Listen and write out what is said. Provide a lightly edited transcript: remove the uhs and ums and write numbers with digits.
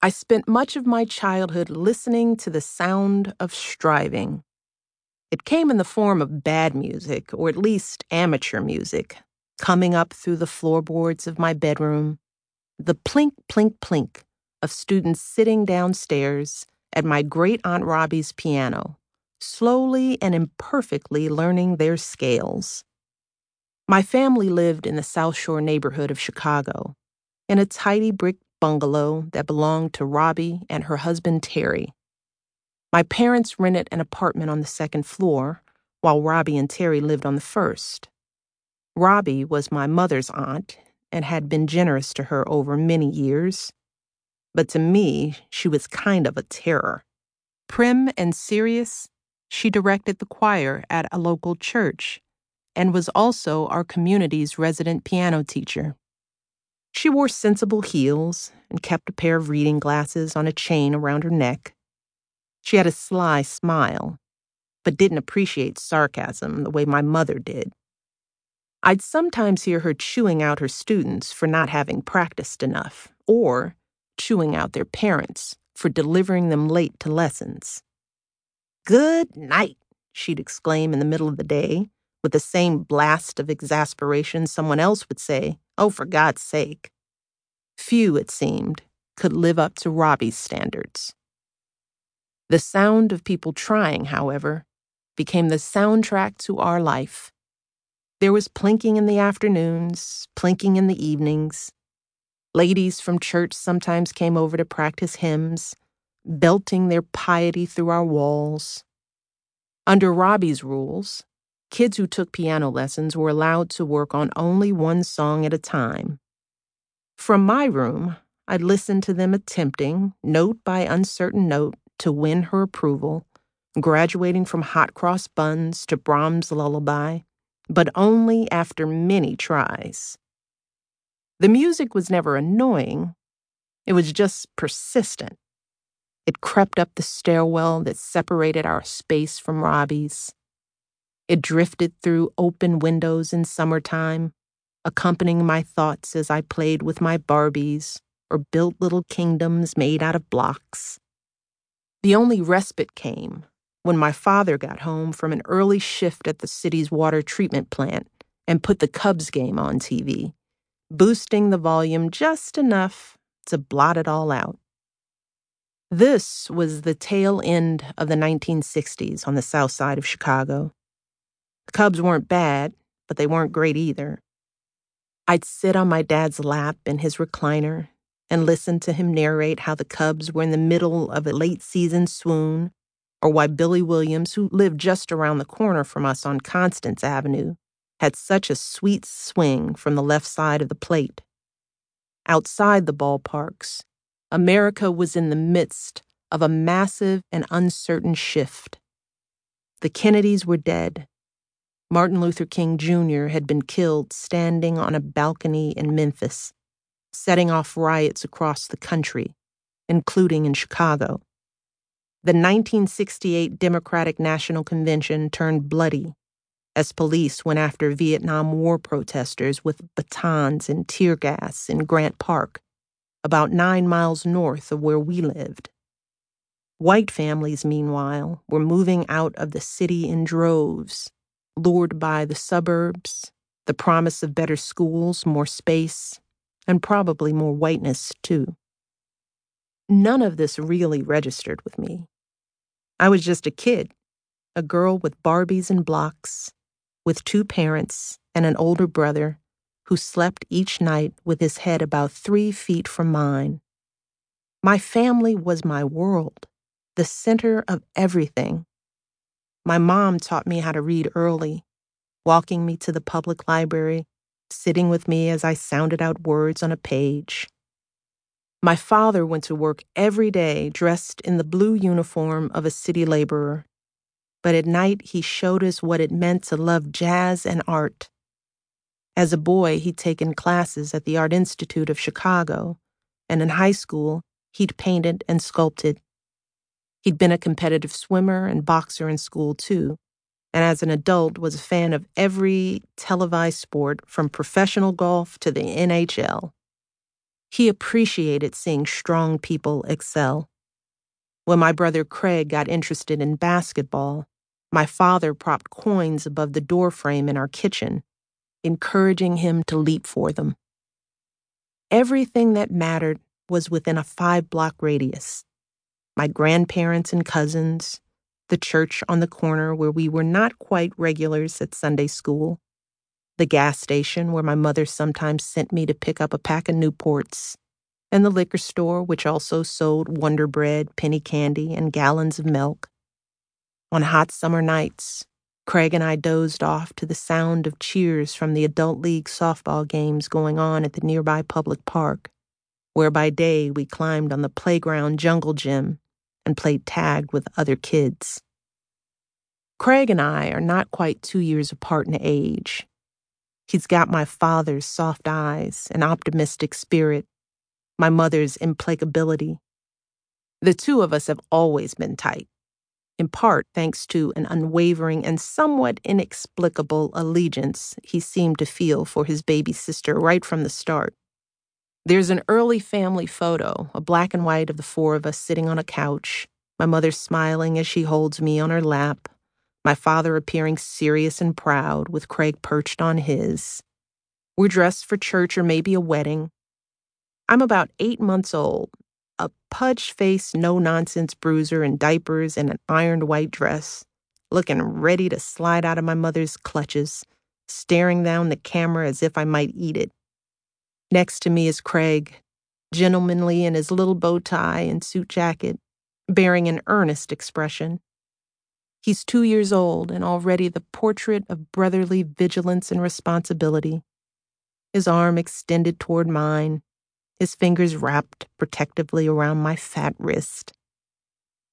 I spent much of my childhood listening to the sound of striving. It came in the form of bad music, or at least amateur music, coming up through the floorboards of my bedroom, the plink, plink, plink of students sitting downstairs at my great Aunt Robbie's piano, slowly and imperfectly learning their scales. My family lived in the South Shore neighborhood of Chicago, in a tidy brick bungalow that belonged to Robbie and her husband Terry. My parents rented an apartment on the second floor, while Robbie and Terry lived on the first. Robbie was my mother's aunt and had been generous to her over many years, but to me, she was kind of a terror. Prim and serious, she directed the choir at a local church and was also our community's resident piano teacher. She wore sensible heels and kept a pair of reading glasses on a chain around her neck. She had a sly smile, but didn't appreciate sarcasm the way my mother did. I'd sometimes hear her chewing out her students for not having practiced enough, or chewing out their parents for delivering them late to lessons. "Good night," she'd exclaim in the middle of the day, with the same blast of exasperation someone else would say, "Oh, for God's sake." Few, it seemed, could live up to Robbie's standards. The sound of people trying, however, became the soundtrack to our life. There was plinking in the afternoons, plinking in the evenings. Ladies from church sometimes came over to practice hymns, belting their piety through our walls. Under Robbie's rules, kids who took piano lessons were allowed to work on only one song at a time. From my room, I'd listen to them attempting, note by uncertain note, to win her approval, graduating from Hot Cross Buns to Brahms' Lullaby, but only after many tries. The music was never annoying. It was just persistent. It crept up the stairwell that separated our space from Robbie's. It drifted through open windows in summertime, accompanying my thoughts as I played with my Barbies or built little kingdoms made out of blocks. The only respite came when my father got home from an early shift at the city's water treatment plant and put the Cubs game on TV, boosting the volume just enough to blot it all out. This was the tail end of the 1960s on the south side of Chicago. The Cubs weren't bad, but they weren't great either. I'd sit on my dad's lap in his recliner and listen to him narrate how the Cubs were in the middle of a late-season swoon, or why Billy Williams, who lived just around the corner from us on Constance Avenue, had such a sweet swing from the left side of the plate. Outside the ballparks, America was in the midst of a massive and uncertain shift. The Kennedys were dead. Martin Luther King Jr. had been killed standing on a balcony in Memphis, setting off riots across the country, including in Chicago. The 1968 Democratic National Convention turned bloody as police went after Vietnam War protesters with batons and tear gas in Grant Park, about 9 miles north of where we lived. White families, meanwhile, were moving out of the city in droves, lured by the suburbs, the promise of better schools, more space, and probably more whiteness, too. None of this really registered with me. I was just a kid, a girl with Barbies and blocks, with 2 parents and an older brother who slept each night with his head about 3 feet from mine. My family was my world, the center of everything. My mom taught me how to read early, walking me to the public library, sitting with me as I sounded out words on a page. My father went to work every day dressed in the blue uniform of a city laborer, but at night he showed us what it meant to love jazz and art. As a boy, he'd taken classes at the Art Institute of Chicago, and in high school, he'd painted and sculpted. He'd been a competitive swimmer and boxer in school, too, and as an adult was a fan of every televised sport from professional golf to the NHL. He appreciated seeing strong people excel. When my brother Craig got interested in basketball, my father propped coins above the doorframe in our kitchen, encouraging him to leap for them. Everything that mattered was within a 5-block radius. My grandparents and cousins, the church on the corner where we were not quite regulars at Sunday school, the gas station where my mother sometimes sent me to pick up a pack of Newports, and the liquor store which also sold Wonder Bread, penny candy, and gallons of milk. On hot summer nights, Craig and I dozed off to the sound of cheers from the Adult League softball games going on at the nearby public park, where by day we climbed on the playground jungle gym and played tag with other kids. Craig and I are not quite 2 years apart in age. He's got my father's soft eyes and optimistic spirit, my mother's implacability. The two of us have always been tight, in part thanks to an unwavering and somewhat inexplicable allegiance he seemed to feel for his baby sister right from the start. There's an early family photo, a black and white of the four of us sitting on a couch, my mother smiling as she holds me on her lap, my father appearing serious and proud with Craig perched on his. We're dressed for church or maybe a wedding. I'm about 8 months old, a pudge-faced, no-nonsense bruiser in diapers and an ironed white dress, looking ready to slide out of my mother's clutches, staring down the camera as if I might eat it. Next to me is Craig, gentlemanly in his little bow tie and suit jacket, bearing an earnest expression. He's 2 years old and already the portrait of brotherly vigilance and responsibility. His arm extended toward mine, his fingers wrapped protectively around my fat wrist.